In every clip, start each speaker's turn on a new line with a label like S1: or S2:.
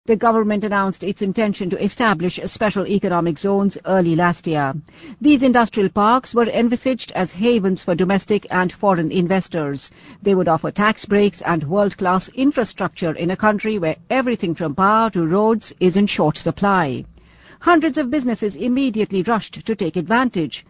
S1: The government announced its intention to establish special economic zones early last year. These industrial parks were envisaged as havens for domestic and foreign investors. They would offer tax breaks and world-class infrastructure in a country where everything from power to roads is in short supply. Hundreds of businesses immediately rushed to take advantage.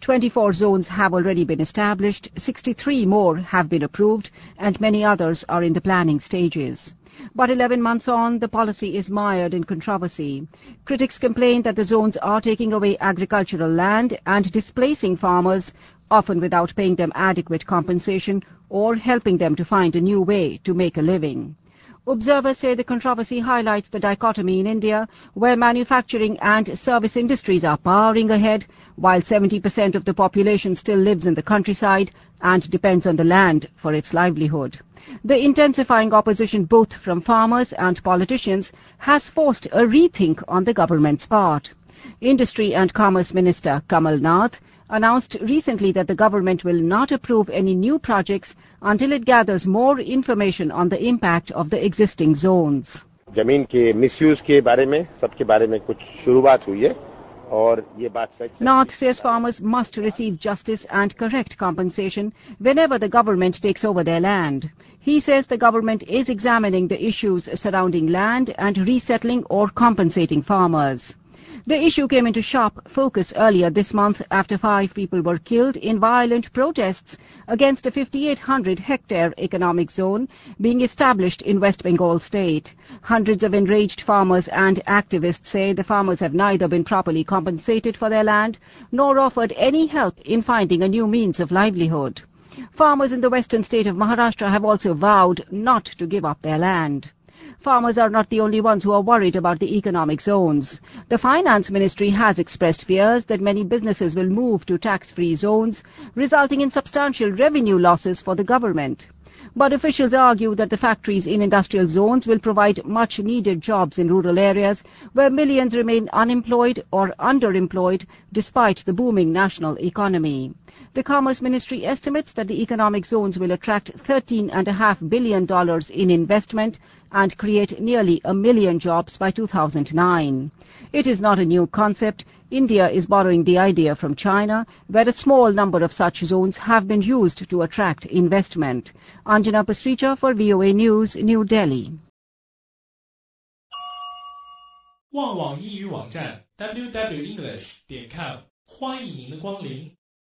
S1: 24 zones have already been established, 63 more have been approved, and many others are in the planning stages. But 11 months on, the policy is mired in controversy. Critics complain that the zones are taking away agricultural land and displacing farmers, often without paying them adequate compensation or helping them to find a new way to make a living. Observers say the controversy highlights the dichotomy in India, where manufacturing and service industries are powering ahead, while 70% of the population still lives in the countryside and depends on the land for its livelihood. The intensifying opposition both from farmers and politicians has forced a rethink on the government's part. Industry and Commerce Minister Kamal Nath announced recently that the government will not approve any new projects until it gathers more information on the impact of the existing zones.
S2: जमीन के misuse के बारे में सबके बारे में कुछ शुरुआत हुई है और ये बात सच है.
S1: Nath says farmers must receive justice and correct compensation whenever the government takes over their land. He says the government is examining the issues surrounding land and resettling or compensating farmers. The issue came into sharp focus earlier this month after 5 people were killed in violent protests against a 5,800-hectare economic zone being established in West Bengal state. Hundreds of enraged farmers and activists say the farmers have neither been properly compensated for their land nor offered any help in finding a new means of livelihood. Farmers in the western state of Maharashtra have also vowed not to give up their land. Farmers are not the only ones who are worried about the economic zones. The Finance Ministry has expressed fears that many businesses will move to tax-free zones, resulting in substantial revenue losses for the government. But officials argue that the factories in industrial zones will provide much-needed jobs in rural areas where millions remain unemployed or underemployed despite the booming national economy. The Commerce Ministry estimates that the economic zones will attract $13.5 billion in investment and create nearly 1 million jobs by 2009. It is not a new concept. India is borrowing the idea from China, where a small number of such zones have been used to attract investment. Anjana Pastricha for VOA News, New Delhi.
S3: 旺旺英语网站 www.english.com 欢迎您的光临。